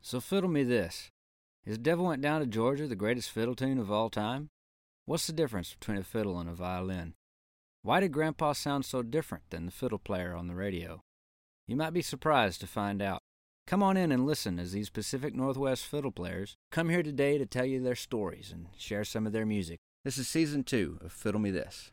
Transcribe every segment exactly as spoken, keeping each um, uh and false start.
So fiddle me this. Is Devil Went Down to Georgia the greatest fiddle tune of all time? What's the difference between a fiddle and a violin? Why did Grandpa sound so different than the fiddle player on the radio? You might be surprised to find out. Come on in and listen as these Pacific Northwest fiddle players come here today to tell you their stories and share some of their music. This is Season two of Fiddle Me This.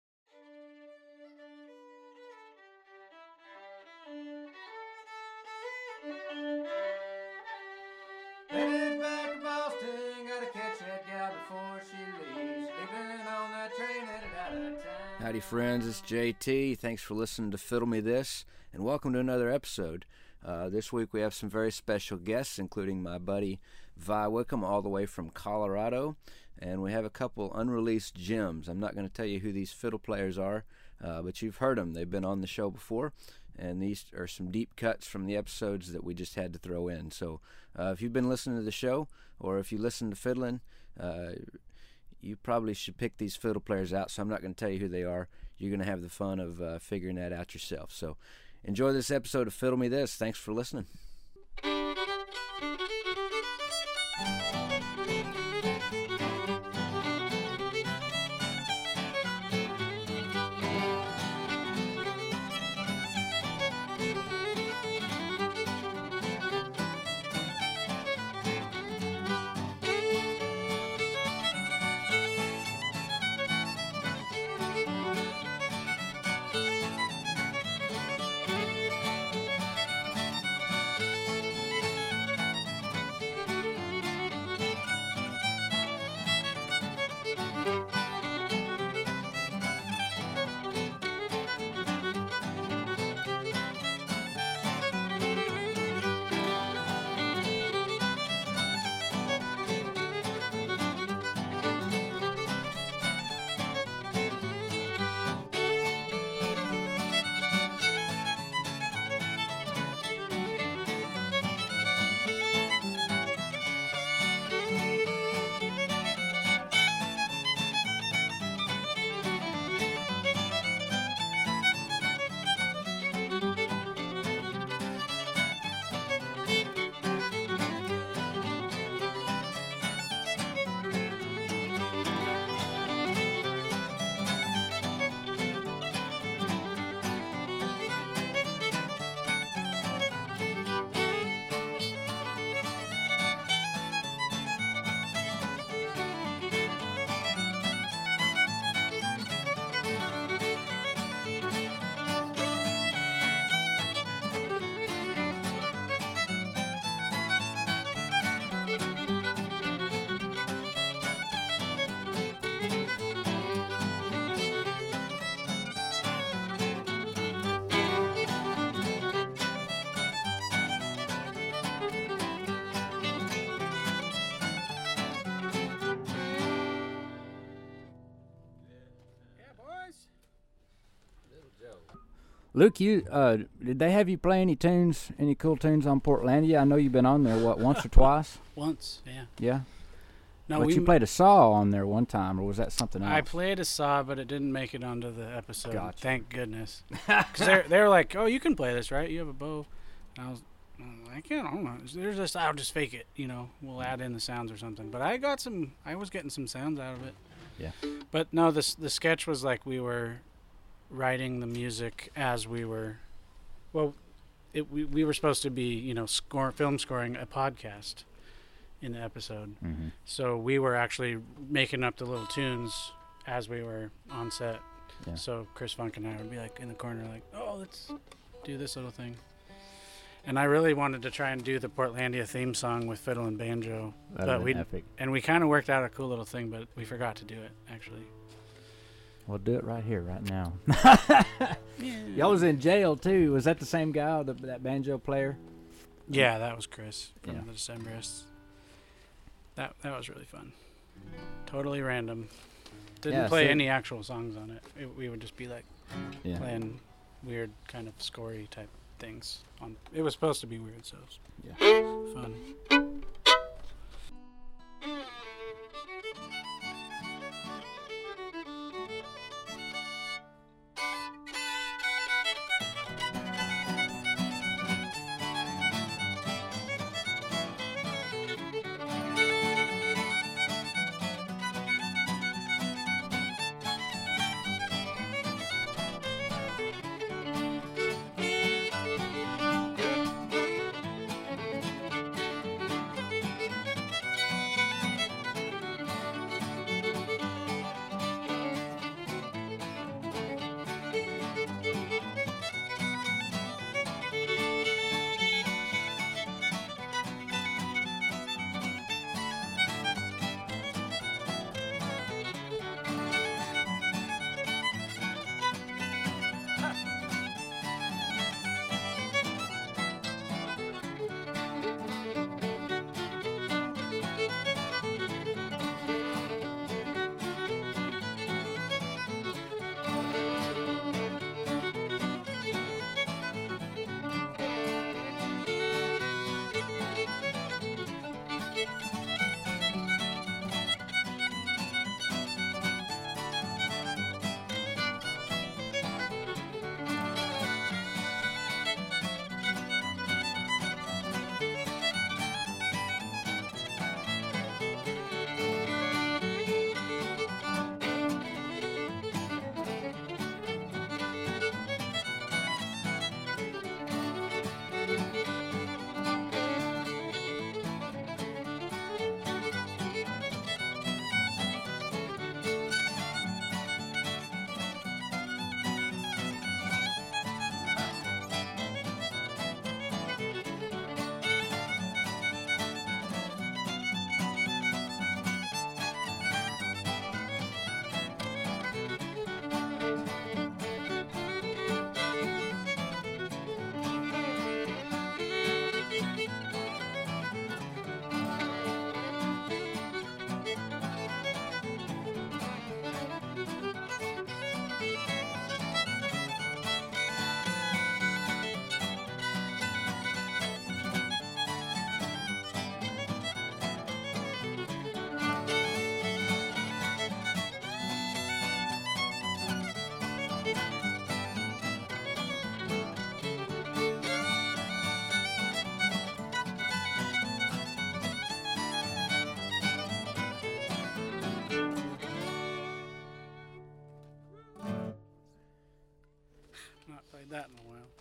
Headed back to Boston, gotta catch that gal before she leaves. Leaving on that train headed out of town. Howdy friends, it's J T. Thanks for listening to Fiddle Me This, and welcome to another episode. Uh, this week we have some very special guests, including my buddy Vi Wickham, all the way from Colorado, and we have a couple unreleased gems. I'm not going to tell you who these fiddle players are, uh, but you've heard them. They've been on the show before, and these are some deep cuts from the episodes that we just had to throw in. So uh, if you've been listening to the show, or if you listen to fiddling, uh, you probably should pick these fiddle players out, so I'm not going to tell you who they are. You're going to have the fun of uh, figuring that out yourself. So enjoy this episode of Fiddle Me This. Thanks for listening. Luke, you uh, did they have you play any tunes, any cool tunes on Portlandia? I know you've been on there, what, once or twice? Once, yeah. Yeah? No, but we you played a saw on there one time, or was that something else? I played a saw, but it didn't make it onto the episode. Gotcha. Thank goodness. Because they they were like, "Oh, you can play this, right? You have a bow." And I was, I can't. I don't know. There's just I'll just fake it. You know, we'll add in the sounds or something. But I got some. I was getting some sounds out of it. Yeah. But no, the the sketch was like we were writing the music as we were. Well, it we we were supposed to be you know score film scoring a podcast in the episode. Mm-hmm. So we were actually making up the little tunes as we were on set. Yeah. So Chris Funk and I would be like in the corner like, oh, let's do this little thing. And I really wanted to try and do the Portlandia theme song with fiddle and banjo. That'd but been we epic. And we kind of worked out a cool little thing, but we forgot to do it, actually. We'll do it right here, right now. Yeah. Y'all was in jail, too. Was that the same guy, the, that banjo player? Yeah, that was Chris from Yeah. the Decemberists. That that was really fun. Totally random. Didn't Yeah, play so- any actual songs on it. it. We would just be like Yeah. playing weird kind of scory type things. On it was supposed to be weird, so it was Yeah. fun. heard that in a while.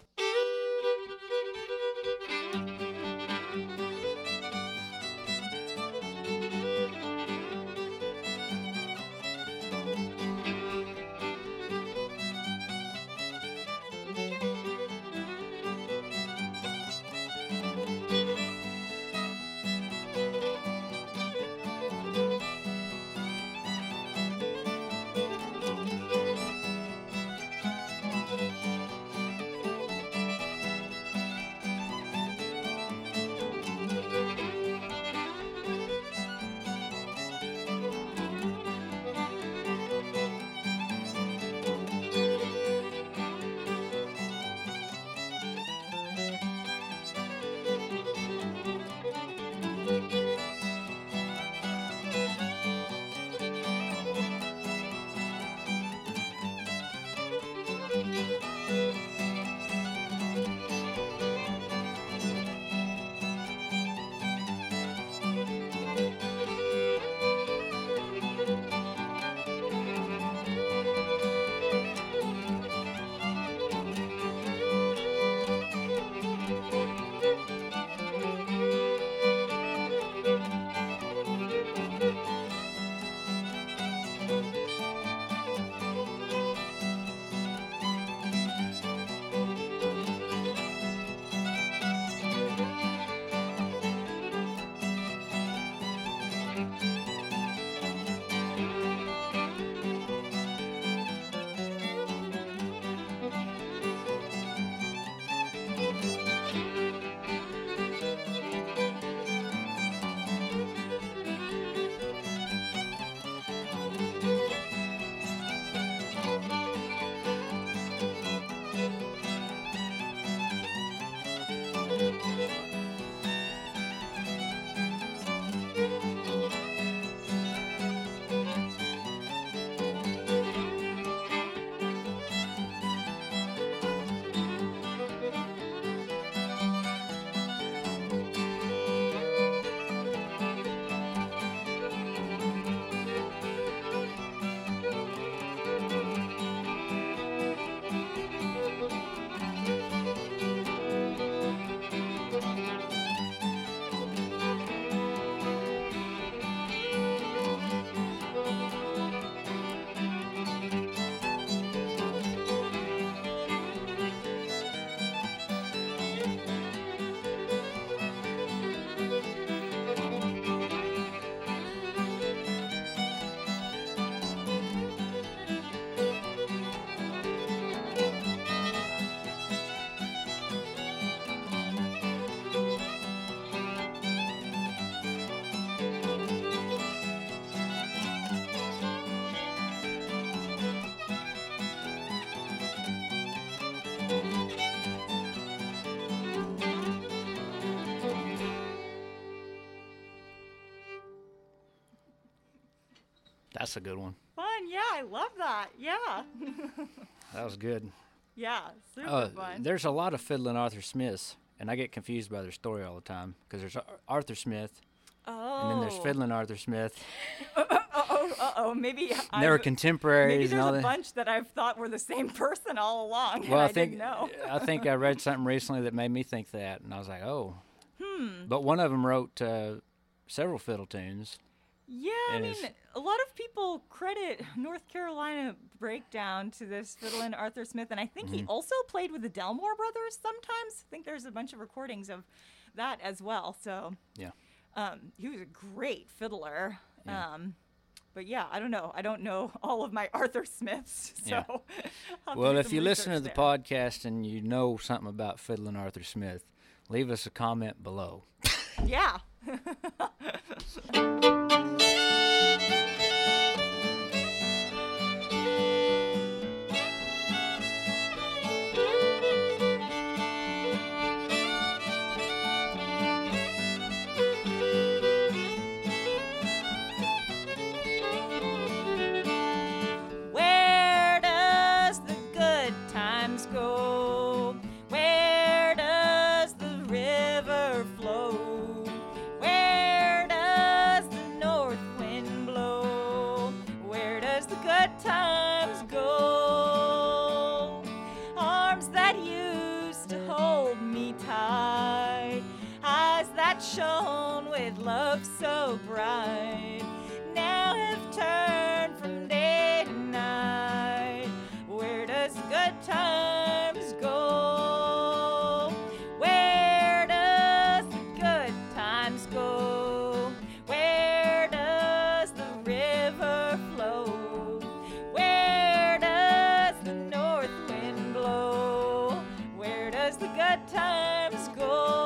That's a good one. Fun, yeah, I love that. Yeah. That was good. Yeah, super Uh, fun. there's a lot of fiddling Arthur Smiths, and I get confused by their story all the time because there's Ar- Arthur Smith, Oh. and then there's fiddling Arthur Smith. Uh oh, uh oh. Maybe And they were I've- contemporaries Maybe and there's all a that. bunch that I've thought were the same person all along. Well, and I, I think didn't know. I think I read something recently that made me think that, and I was like, oh. Hmm. But one of them wrote uh, several fiddle tunes. Yeah, I and mean, it's- a lot of people credit North Carolina Breakdown to this fiddlin' Arthur Smith, and I think Mm-hmm. he also played with the Delmore Brothers sometimes. I think there's a bunch of recordings of that as well. So Yeah. um, he was a great fiddler. Yeah. Um, but yeah, I don't know. I don't know all of my Arthur Smiths. So Yeah. I'll have to Well, do if some you listen to the research there. podcast and you know something about fiddling Arthur Smith, leave us a comment below. Yeah. Where does the good times go? Where does the river flow? Where does the shone with love so bright, now have turned from day to night. Where does good times go? Where does the good times go? Where does the river flow? Where does the north wind blow? Where does the good times go?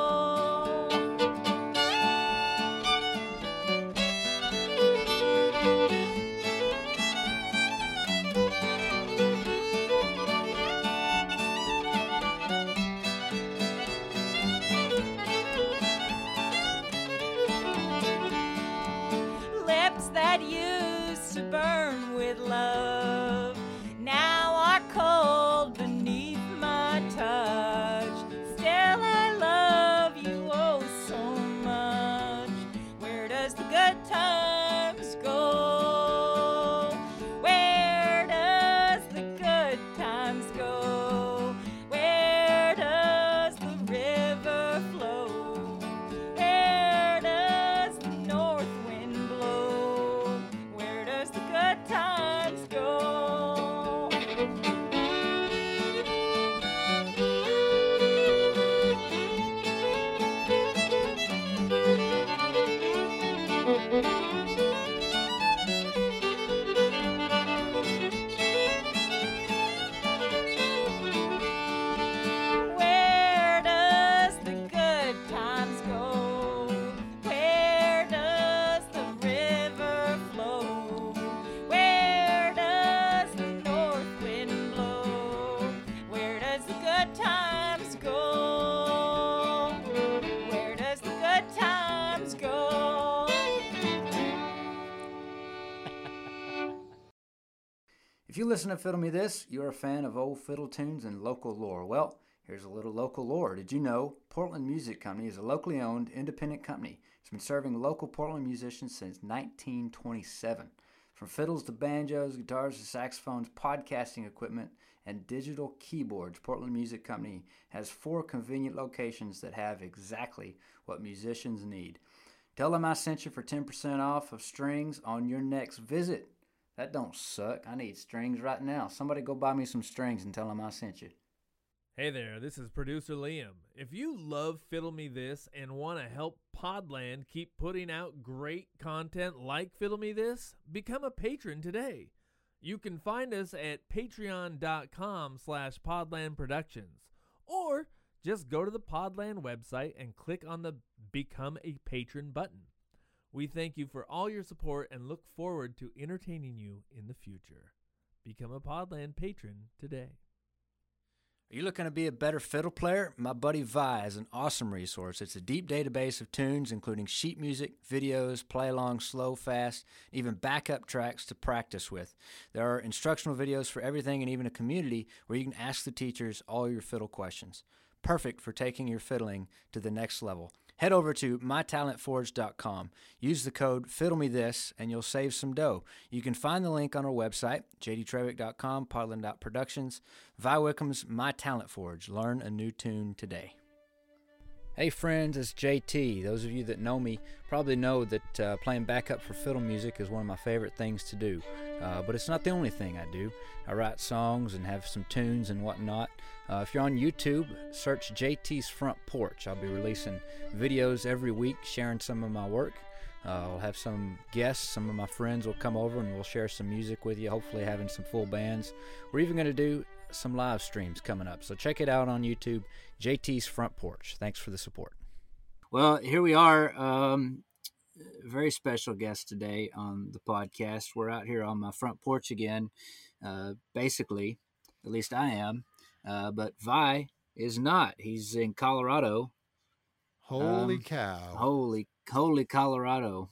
Lips that used to burn with love now are cold beneath my touch. Still I love you oh so much. Where does the good times go? Where does the good times go? Where does the river flow? Where does the north wind blow? Where does the good times go? Where does the good times go? Where does the river flow? Where does the north wind blow? Where does the good times go? Where does the good times go? If you listen to Fiddle Me This, you're a fan of old fiddle tunes and local lore. Well, here's a little local lore. Did you know Portland Music Company is a locally owned, independent company? It's been serving local Portland musicians since nineteen twenty-seven. From fiddles to banjos, guitars to saxophones, podcasting equipment, and digital keyboards, Portland Music Company has four convenient locations that have exactly what musicians need. Tell them I sent you for ten percent off of strings on your next visit. That don't suck. I need strings right now. Somebody go buy me some strings and tell them I sent you. Hey there, this is producer Liam. If you love Fiddle Me This and want to help Podland keep putting out great content like Fiddle Me This, become a patron today. You can find us at patreon.com slash Podland Productions, or just go to the Podland website and click on the Become a Patron button. We thank you for all your support and look forward to entertaining you in the future. Become a Podland patron today. Are you looking to be a better fiddle player? My buddy Vi is an awesome resource. It's a deep database of tunes, including sheet music, videos, play-along, slow, fast, even backup tracks to practice with. There are instructional videos for everything and even a community where you can ask the teachers all your fiddle questions. Perfect for taking your fiddling to the next level. Head over to my talent forge dot com. Use the code FiddleMeThis and you'll save some dough. You can find the link on our website, j d trevick dot com, podland dot productions. Vi Wickham's My Talent Forge. Learn a new tune today. Hey friends, it's J T. Those of you that know me probably know that uh, playing backup for fiddle music is one of my favorite things to do. Uh, but it's not the only thing I do. I write songs and have some tunes and whatnot. Uh, if you're on YouTube, search J T's Front Porch. I'll be releasing videos every week sharing some of my work. Uh, I'll have some guests. Some of my friends will come over and we'll share some music with you, hopefully having some full bands. We're even going to do some live streams coming up. So check it out on YouTube, J T's Front Porch. Thanks for the support. Well, here we are. Um, very special guest today on the podcast. We're out here on my front porch again. Uh, basically, at least I am. Uh, but Vi is not. He's in Colorado. Holy um, cow. Holy, holy Colorado.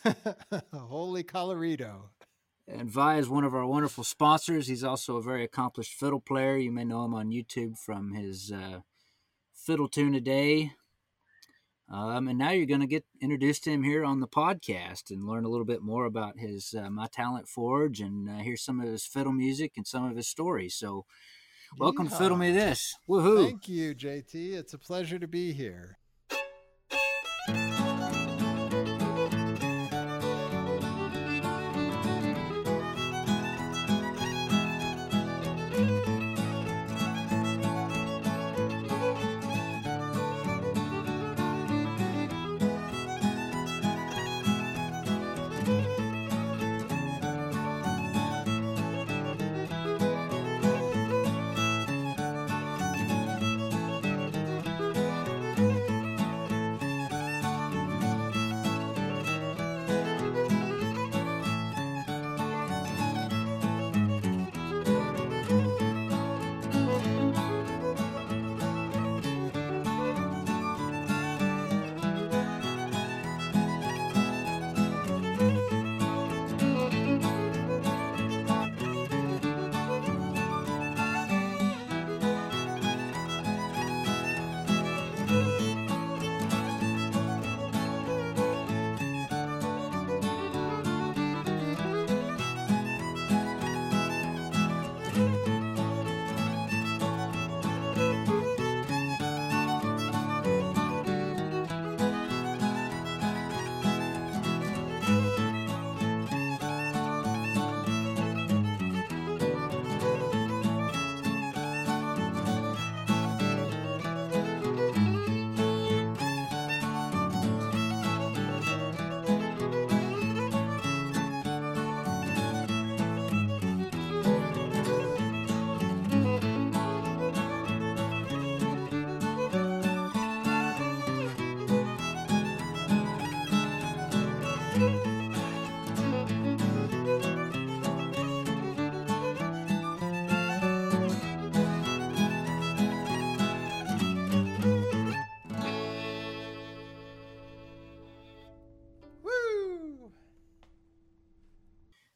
Holy Colorado. And Vi is one of our wonderful sponsors. He's also a very accomplished fiddle player. You may know him on YouTube from his uh, Fiddle Tune a Day. Um, and now you're going to get introduced to him here on the podcast and learn a little bit more about his uh, My Talent Forge and uh, hear some of his fiddle music and some of his stories. So welcome Yeehaw. to Fiddle Me This. Woohoo. Thank you, J T. It's a pleasure to be here.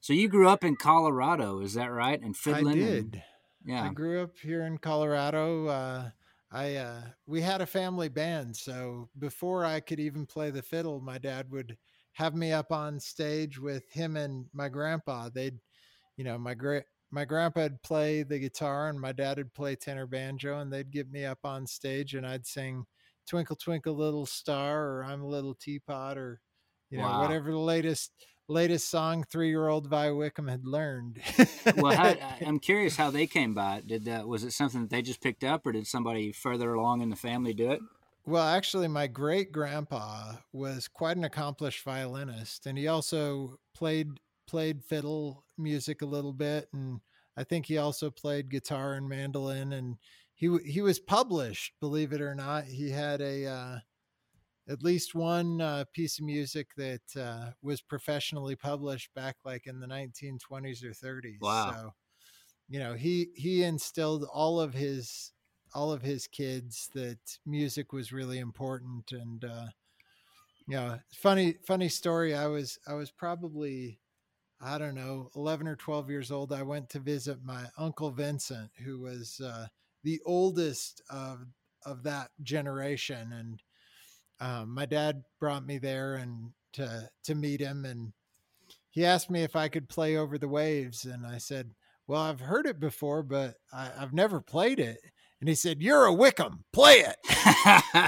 So you grew up in Colorado, is that right? And fiddling? I and- did. yeah. I grew up here in Colorado. Uh, I uh, we had a family band, so before I could even play the fiddle, my dad would have me up on stage with him and my grandpa. They'd, you know, my great my grandpa'd play the guitar and my dad would play tenor banjo, and they'd get me up on stage and I'd sing "Twinkle Twinkle Little Star" or "I'm a Little Teapot" or, you know, Wow. whatever the latest latest song three-year-old Vi Wickham had learned. Well, how, I'm curious how they came by it. Did that, was it something that they just picked up, or did somebody further along in the family do it? Well, actually, my great grandpa was quite an accomplished violinist, and he also played played fiddle music a little bit, and I think he also played guitar and mandolin. And he w- he was published, believe it or not. He had a uh, at least one uh, piece of music that uh, was professionally published back like in the nineteen twenties or thirties. Wow. So, you know, he he instilled all of his all of his kids that music was really important. And uh you know, funny funny story, i was i was probably, I don't know, eleven or twelve years old. I went to visit my uncle Vincent, who was uh the oldest of of that generation. And um, my dad brought me there and to to meet him, and he asked me if I could play Over the Waves, and I said, well, I've heard it before, but I, I've never played it. And he said, you're a Wickham, play it. I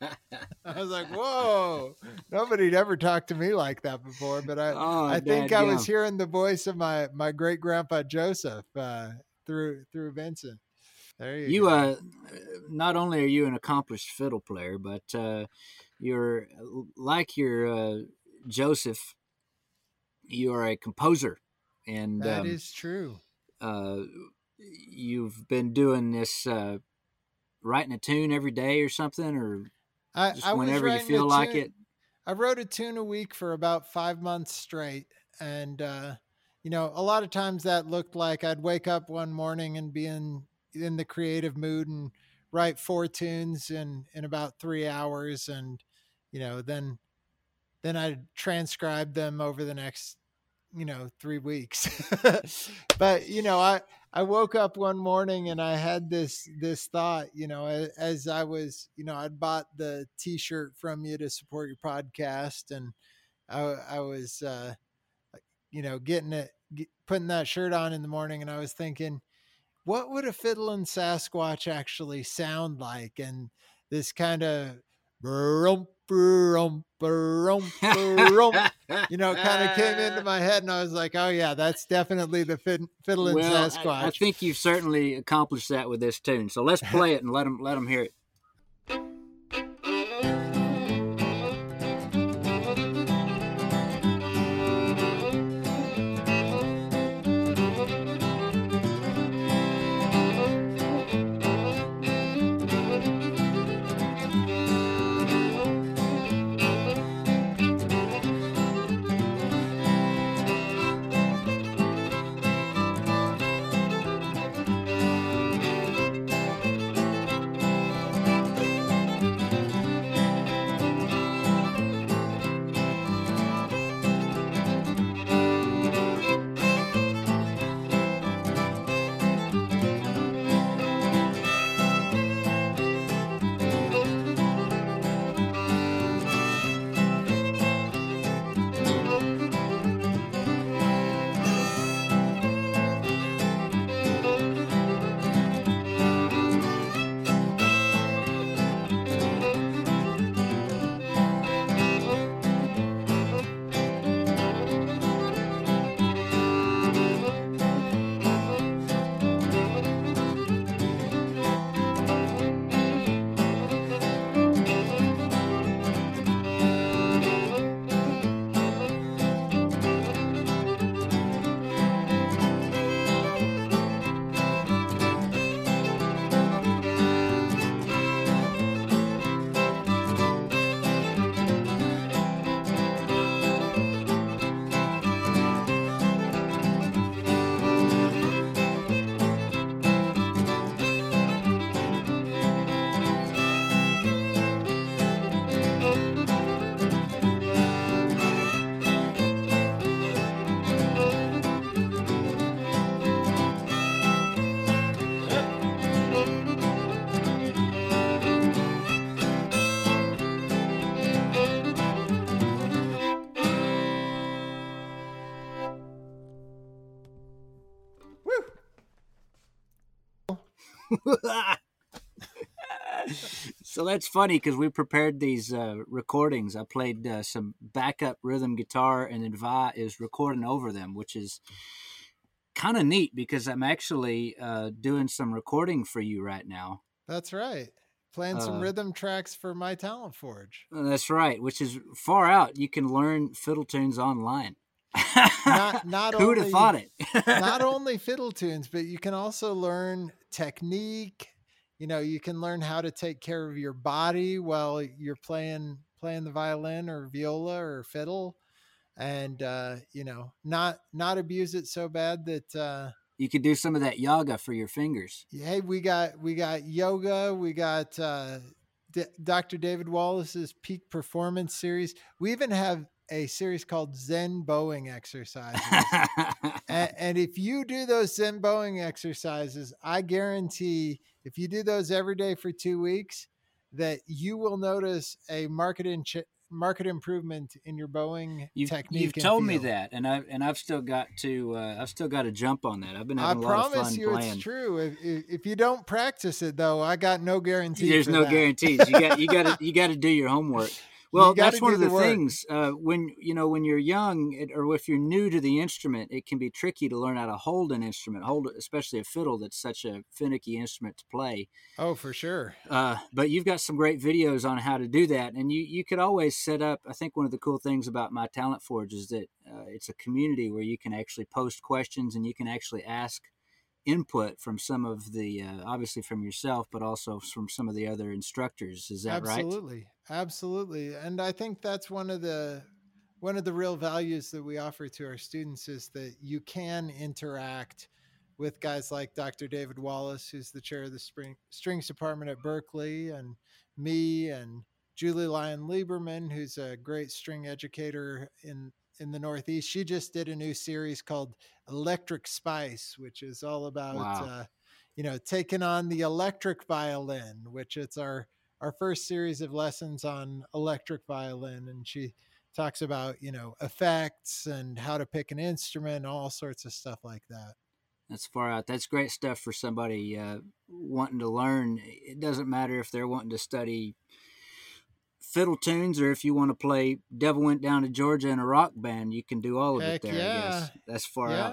was like, whoa, nobody'd ever talked to me like that before. But I, Oh, I think I dadgum. was hearing the voice of my, my great grandpa Joseph uh, through through Vincent. There you, You, go. uh, not only are you an accomplished fiddle player, but uh, you're like your uh, Joseph. You are a composer, and That um, is true. uh, you've been doing this, uh, writing a tune every day or something, or I, just I was whenever you writing feel a like tune- it. I wrote a tune a week for about five months straight. And, uh, you know, a lot of times that looked like I'd wake up one morning and be in, in the creative mood and write four tunes in, in about three hours. And, you know, then, then I'd transcribe them over the next, you know, three weeks. But, you know, I, I woke up one morning and I had this, this thought, you know, as, as I was, you know, I'd bought the t-shirt from you to support your podcast. And I, I was, uh, you know, getting it, get, putting that shirt on in the morning. And I was thinking, what would a fiddling Sasquatch actually sound like? And this kind of, you know, kind of came into my head, and I was like, oh yeah, that's definitely the fid- fiddling Well, Sasquatch. I, I think you've certainly accomplished that with this tune. So let's play it and let them let them hear it. So that's funny because we prepared these uh, recordings. I played uh, some backup rhythm guitar, and then Vi is recording over them, which is kind of neat because I'm actually uh, doing some recording for you right now. That's right. Playing some Uh, rhythm tracks for My Talent Forge. That's right, which is far out. You can learn fiddle tunes online. Not not Who would only have thought it? not only fiddle tunes, but you can also learn technique. You know, you can learn how to take care of your body while you're playing playing the violin or viola or fiddle, and uh, you know, not not abuse it so bad that uh, You could do some of that yoga for your fingers. hey, we got we got yoga, we got uh, D- Doctor David Wallace's Peak Performance series. We even have a series called Zen Bowing Exercises. And, and if you do those Zen bowing exercises, I guarantee if you do those every day for two weeks, that you will notice a market in market improvement in your bowing You've, technique. you've and told me feel. that, and I and I've still got to uh, I've still got to jump on that. I've been I having a lot of promise fun you, playing. it's true. If, if if you don't practice it, though, I got no guarantee. There's for no that. guarantees. You got you got to you got to do your homework. Well, gotta that's one do of the, the work. things uh, when you know when you're young it, or if you're new to the instrument, it can be tricky to learn how to hold an instrument, hold especially a fiddle that's such a finicky instrument to play. Oh, for sure. Uh, but you've got some great videos on how to do that, and you you could always set up. I think one of the cool things about My Talent Forge is that uh, it's a community where you can actually post questions and you can actually ask input from some of the uh, obviously from yourself, but also from some of the other instructors. Is that right? Absolutely. Absolutely. And I think that's one of the one of the real values that we offer to our students is that you can interact with guys like Doctor David Wallace, who's the chair of the string, strings department at Berkeley, and me and Julie Lyon Lieberman, who's a great string educator in in the Northeast. She just did a new series called Electric Spice, which is all about Wow. uh, you know, taking on the electric violin, which it's our our first series of lessons on electric violin. And she talks about, you know, effects and how to pick an instrument, all sorts of stuff like that. That's far out. That's great stuff for somebody uh, wanting to learn. It doesn't matter if they're wanting to study fiddle tunes or if you want to play Devil Went Down to Georgia in a rock band, you can do all of Heck it there, yeah. I guess. That's far Yeah. out.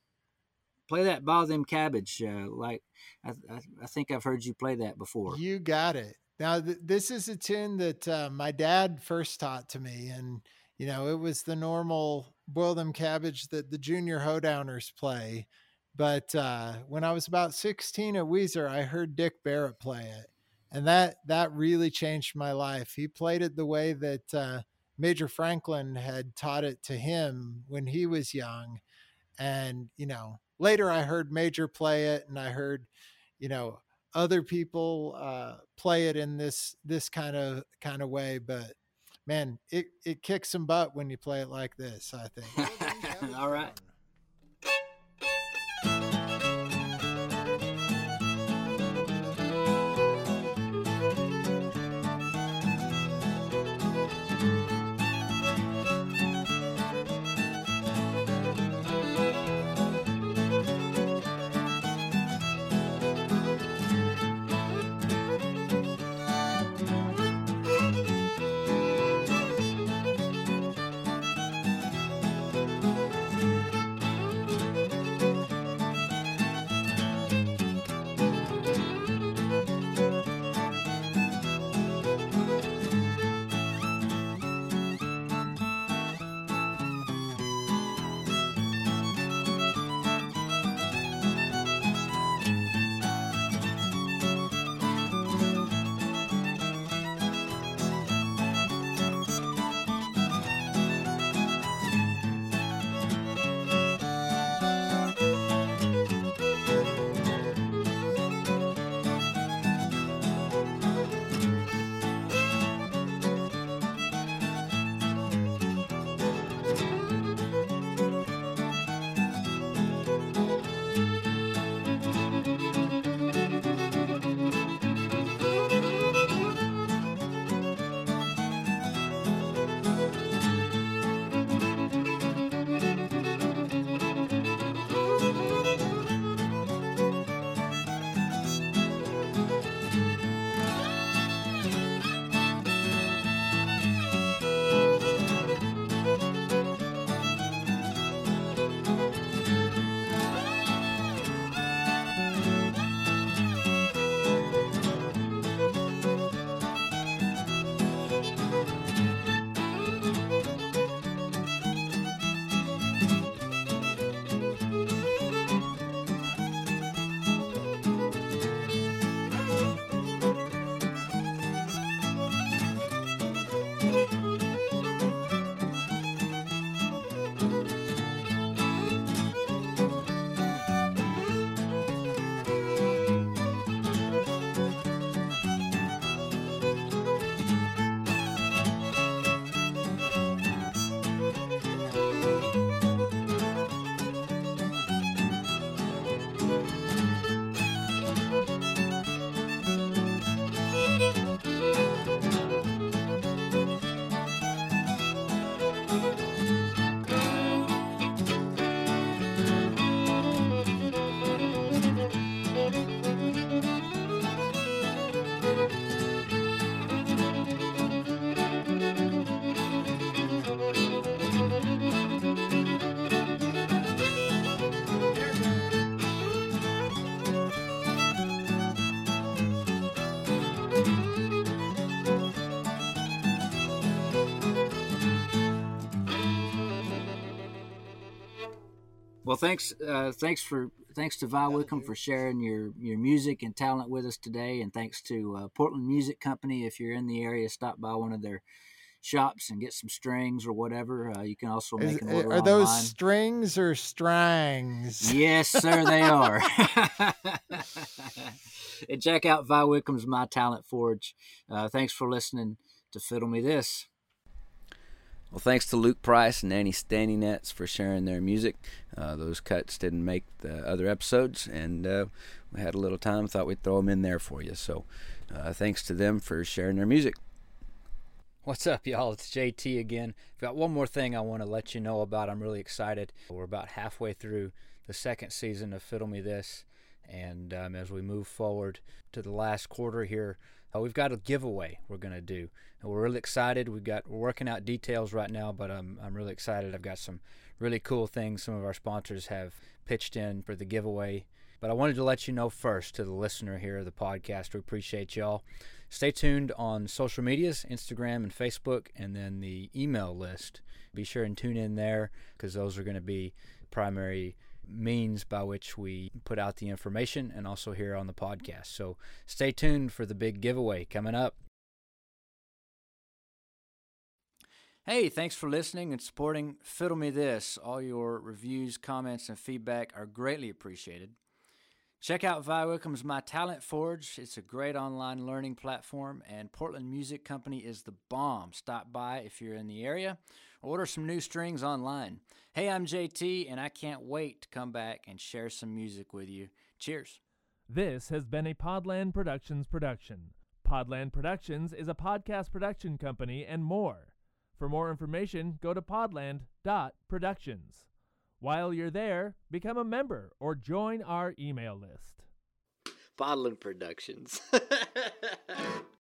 Play that Bow Them Cabbage. Uh, like I, I, I think I've heard you play that before. You got it. Now, th- this is a tune that uh, my dad first taught to me. And, you know, it was the normal Boil Them Cabbage that the junior hoedowners play. But uh, when I was about sixteen at Weezer, I heard Dick Barrett play it. And that, that really changed my life. He played it the way that uh, Major Franklin had taught it to him when he was young. And, you know, later I heard Major play it, and I heard, you know, other people uh, play it in this this kind of kind of way. But man, it, it kicks some butt when you play it like this, I think. All right. Well, thanks, uh, thanks for thanks to Vi Wickham for sharing your, your music and talent with us today, and thanks to uh, Portland Music Company. If you're in the area, stop by one of their shops and get some strings or whatever. Uh, you can also make Is, an order are those online. strings or strangs? Yes, sir, they are. And check out Vi Wickham's My Talent Forge. Uh, thanks for listening to Fiddle Me This. Well, thanks to Luke Price and Annie Standing Nets for sharing their music. Uh, those cuts didn't make the other episodes, and uh, we had a little time. Thought we'd throw them in there for you. So uh, thanks to them for sharing their music. What's up, y'all? It's J T again. I've got one more thing I want to let you know about. I'm really excited. We're about halfway through the second season of Fiddle Me This, and um, as we move forward to the last quarter here, uh, we've got a giveaway we're going to do. And we're really excited. We've got we're working out details right now, but I'm I'm really excited. I've got some really cool things some of our sponsors have pitched in for the giveaway. But I wanted to let you know first, to the listener here of the podcast, we appreciate y'all. Stay tuned on social medias, Instagram and Facebook, and then the email list. Be sure and tune in there, because those are going to be primary means by which we put out the information, and also here on the podcast. So stay tuned for the big giveaway coming up. Hey, thanks for listening and supporting Fiddle Me This. All your reviews, comments, and feedback are greatly appreciated. Check out Vi Wickham's My Talent Forge. It's a great online learning platform, and Portland Music Company is the bomb. Stop by if you're in the area. Order some new strings online. Hey, I'm J T, and I can't wait to come back and share some music with you. Cheers. This has been a Podland Productions production. Podland Productions is a podcast production company and more. For more information, go to podland dot productions. While you're there, become a member or join our email list. Podland Productions.